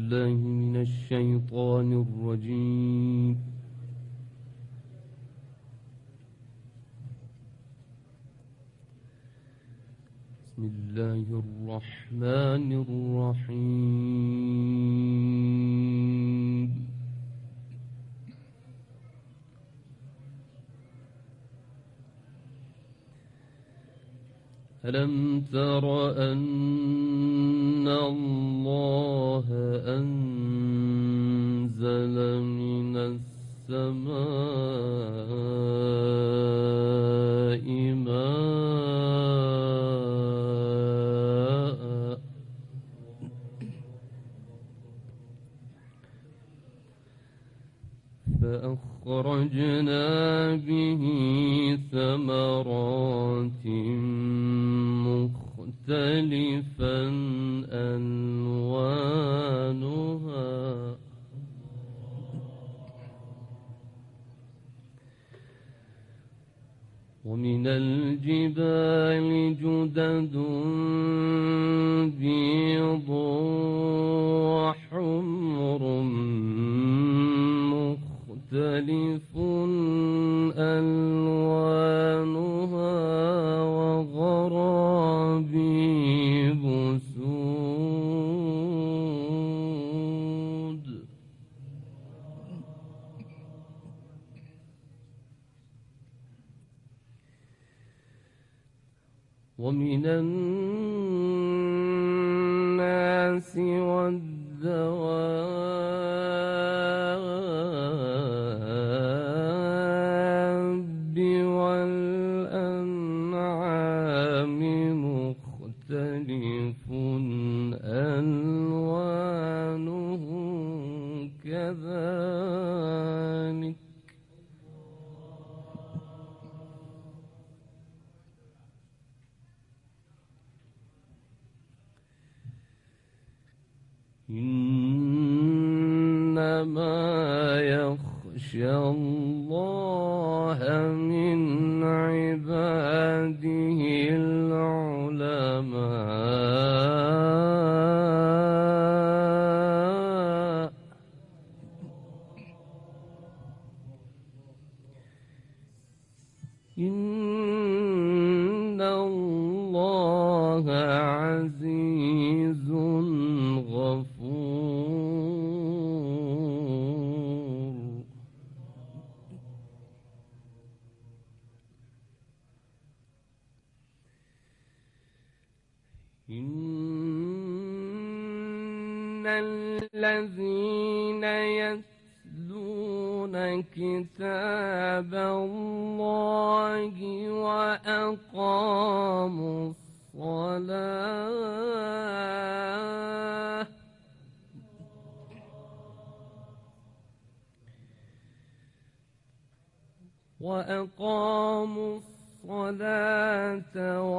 بالله من الشيطان الرجيم. بسم الله الرحمن الرحيم. ألم تر أن الله أنزل من السماء ماء فأخرجنا به ثمرات مختلفا ألوانها ومن الجبال جدد بيض وحمر مختلف ألوانها وغرابيب سود. ومن الناس والدواب والأنعام مختلف ألوانه كذلك إنما يخشى الله من عباده العلماء. إن الله عزيز غفور. إن الذين يتلون كتاب الله وأقاموا الصلاة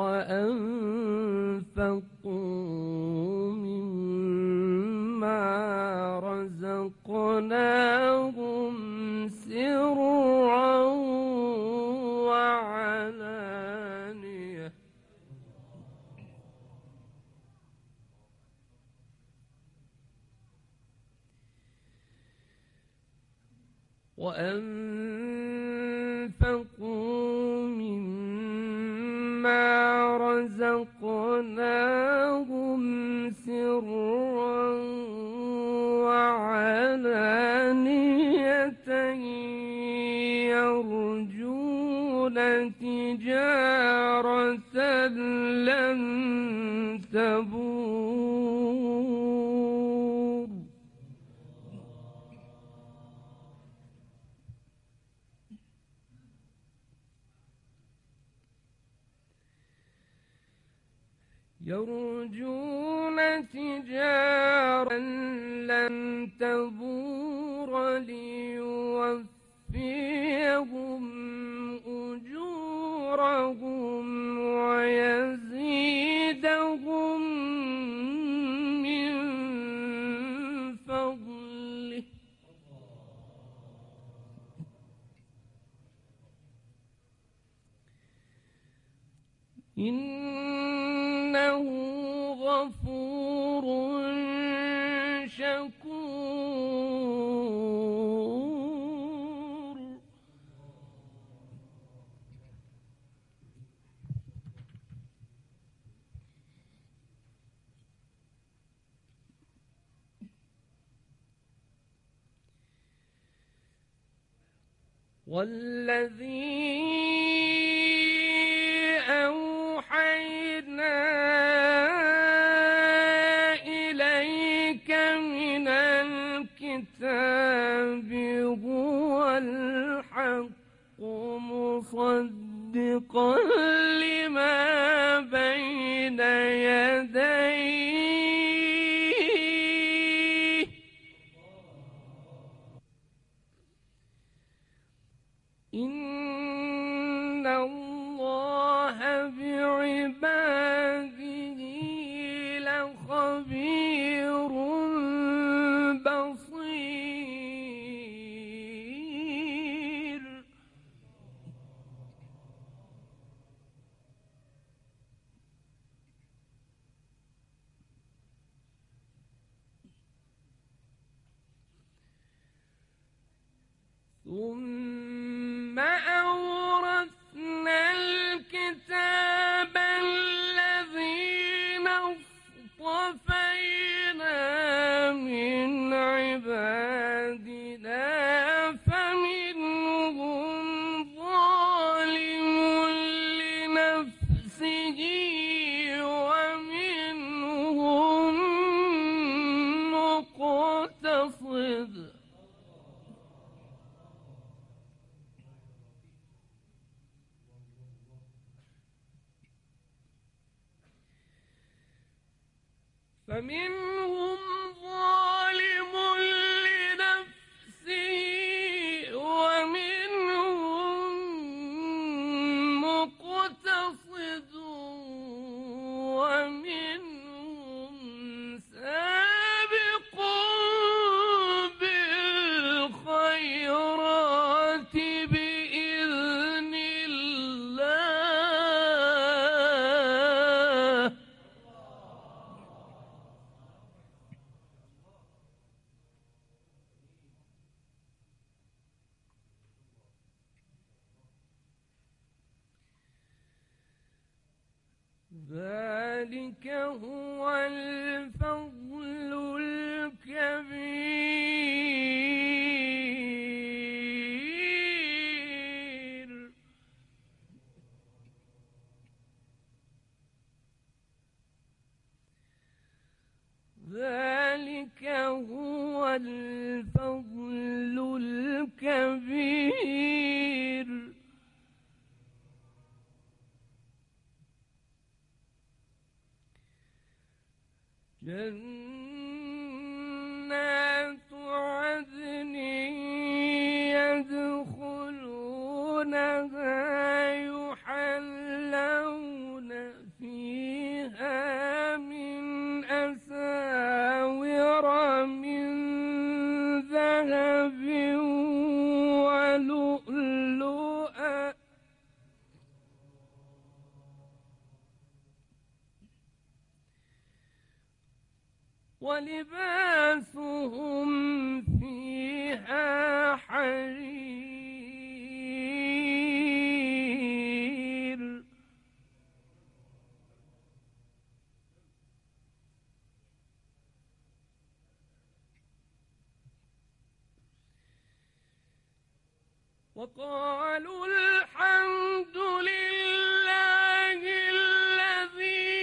وأنفقوا مما رزقناهم سرا وعلانية وأنفقوا مما رزقناهم سرا وعلانية يرجون تجارة لن تبور. يرجون تجارة لن تبور ليوفيهم أجورهم ويزيدهم من فضله. إنه غفور شكور. والذي أوحينا إليك من الكتاب هو الحق مصدقا لما بين يديه إن الله بعباده لخبير بصير. ثم أورثنا الكتاب الذين اصطفينا من عبادنا فمنهم ظالم لنفسه ومنهم مقتصد. فمنهم ظالم لنفسه ومنهم مقتصد ومنهم سابق بالخيرات بإذن الله. ذلك هو الفضل الكبير. ذلك هو الفضل الكبير. جنات عدن يدخلونها يحلون فيها من أساور من ذهب ولؤلؤا ولباسهم فيها حرير. وقالوا الحمد لله الذي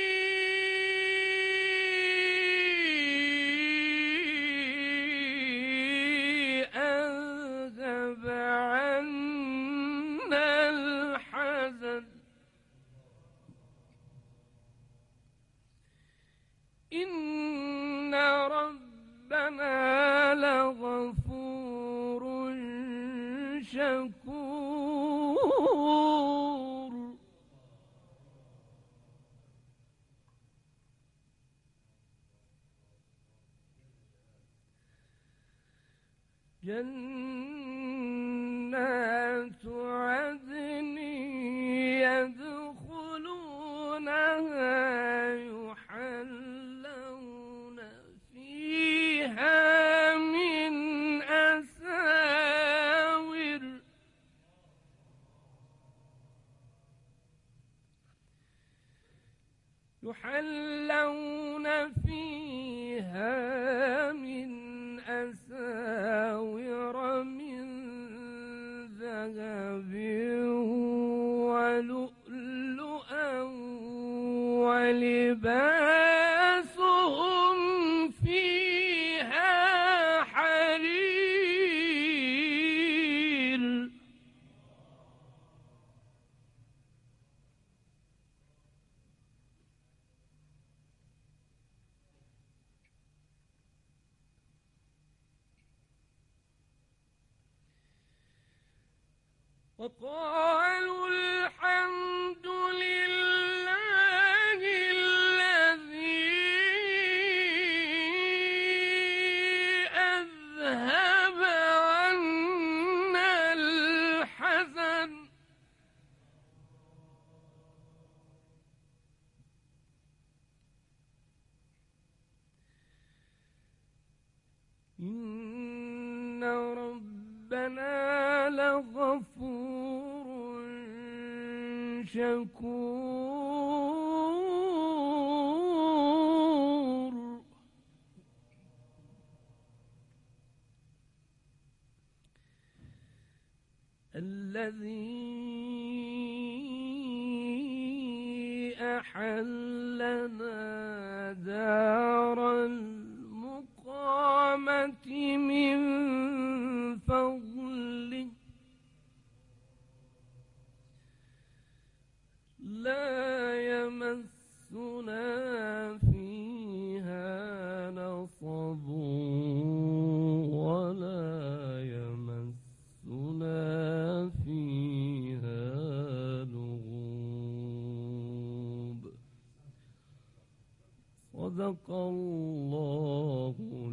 أذهب عنا الحزن إن ربنا لغفور شكور. جنات عدن يدخلونها يحلون فيها فيها من أساور من ذهب ولؤلؤا ولباسهم فيها حرير وقالوا الحمد لله الذي أذهب عنا الحزن إن ربنا لغفور شكور الذي أحلنا دار المقامة من فضله لا يمسنا فيها نصب ولا يمسنا فيها لغوب صدق الله